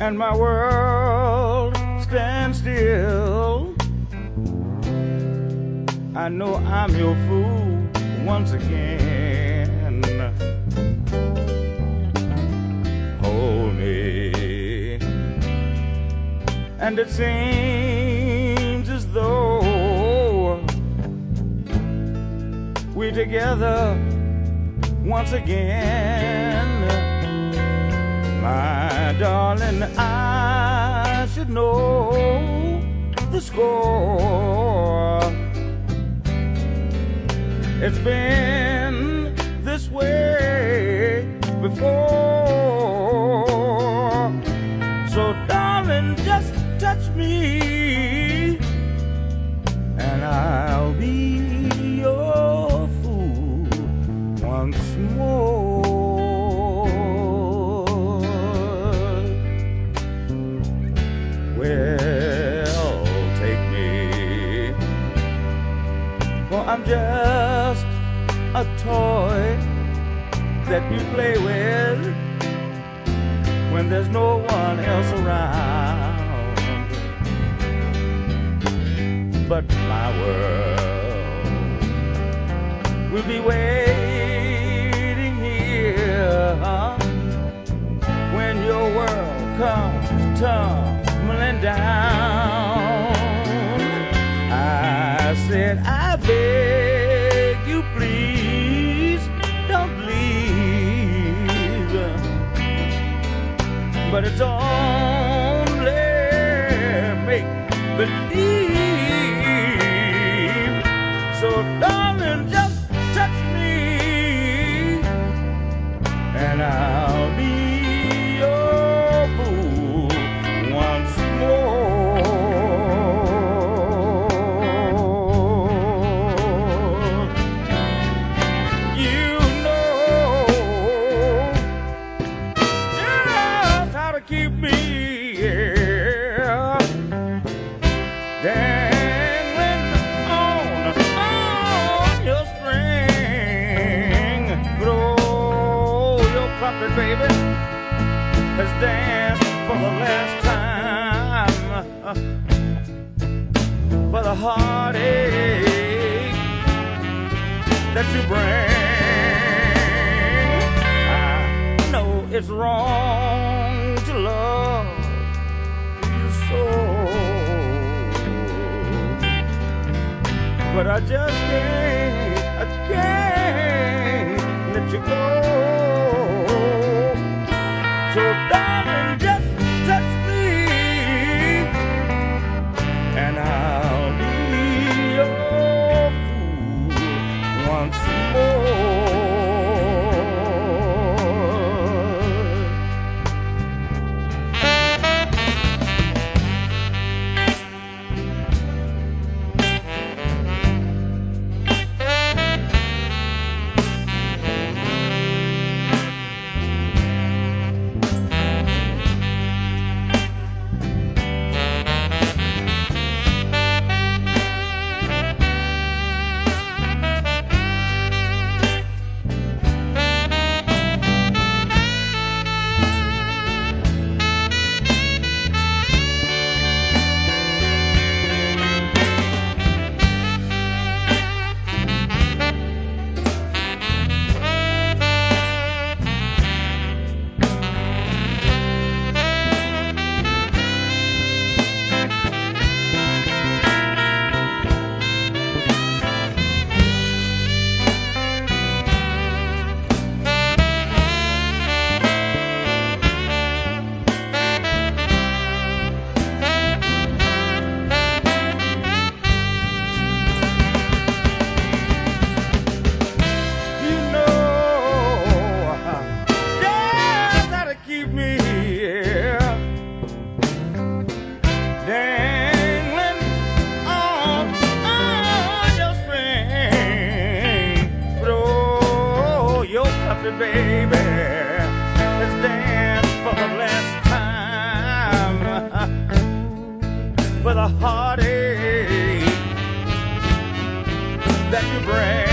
and my world stands still. I know I'm your fool once again. Hold me, and it seems as though we're together once again. My darling, I should know the score. It's been this way before. So darling, just touch me and I'll be your fool once more. Well, take me, for I'm just a toy that you play with when there's no one else around. But my world will be waiting here when your world comes tumbling down. I said, I beg you, please don't leave. But it's only make believe. So darling, just touch me and I'll be your fool once more. You know just how to keep me dangling on your string. But oh, your puppet baby has danced for the last time, for the heartache that you bring. I know it's wrong to love you so, but I just can't let you go. So darling, just touch me and I'll be your fool once more. Dangling on your string. But oh, your puppy baby has danced for the last time, for the heartache that you bring.